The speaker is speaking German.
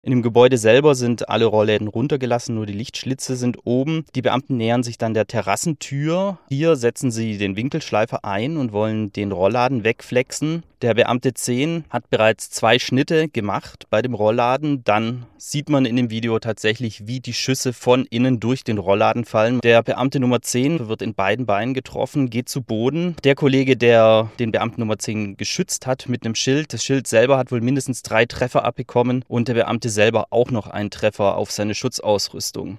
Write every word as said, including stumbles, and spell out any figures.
In dem Gebäude selber sind alle Rollläden runtergelassen, nur die Lichtschlitze sind oben. Die Beamten nähern sich dann der Terrassentür. Hier setzen sie den Winkelschleifer ein und wollen den Rollladen wegflexen. Der Beamte zehn hat bereits zwei Schnitte gemacht bei dem Rollladen. Dann sieht man in dem Video tatsächlich, wie die Schüsse von innen durch den Rollladen fallen. Der Beamte Nummer zehn wird in beiden Beinen getroffen, geht zu Boden. Der Kollege, der den Beamten Nummer zehn geschützt hat mit einem Schild, das Schild selber hat wohl mindestens drei Treffer abbekommen und der Beamte selber auch noch einen Treffer auf seine Schutzausrüstung.